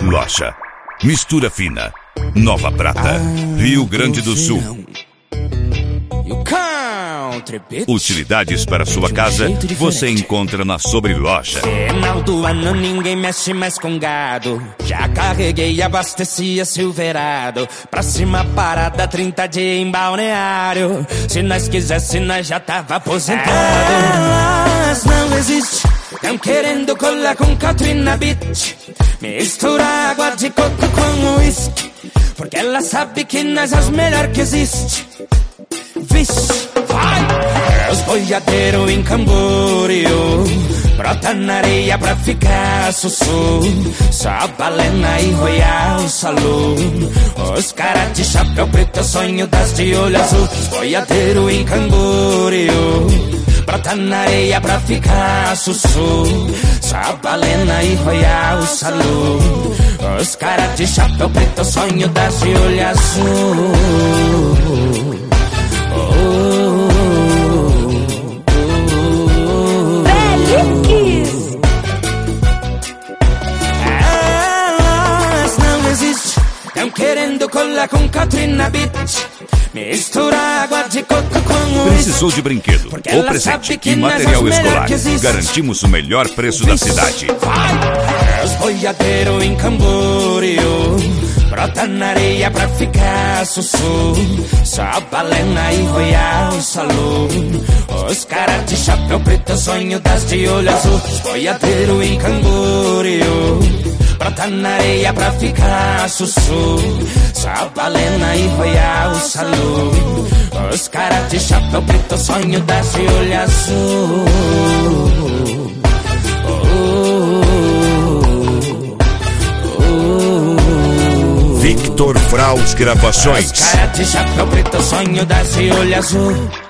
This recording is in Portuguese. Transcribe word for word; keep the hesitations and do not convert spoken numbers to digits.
Loja. Mistura fina. Nova Prata, Rio Grande do Sul. Utilidades para sua casa você encontra na Sobreloja. Final do ano ninguém mexe mais com gado. Já carreguei e abasteci a Silverado. Próxima parada, trinta dias em Balneário. Se nós quisesse, nós já tava aposentado. Elas não existem, tão querendo colar com Katrina Beach. Mistura água de coco com uísque, porque ela sabe que nós é os melhores que existe. Vixe, vai! Os boiadeiros em Camboriú, brota na areia pra ficar sussu. Só balena e Royal Saloon. Os caras de chapéu preto, sonho das de olho azul. Os boiadeiros em Camboriú, brota na areia pra ficar sussu. Só balena e Royal Saloon. Os caras de chapéu preto, sonho das de olho azul. Tão querendo colar com Katrina Beach. Mistura água de coco com uísque. Precisou de brinquedo ou presente e material escolar? Garantimos o melhor preço da cidade. Vai! Os boiadeiros em Camboriú, brota na areia pra ficar sussu. Só balena e Royal Saloon. Os caras de chapéu preto, sonho das de olho azul. Os boiadeiros em Camboriú, brota na areia pra ficar sussu. Só balena e Royal Saloon. Os caras de chapéu preto, sonho das de olho azul. Victor Fraus Gravações. Os caras de chapéu preto, sonho das de olho azul.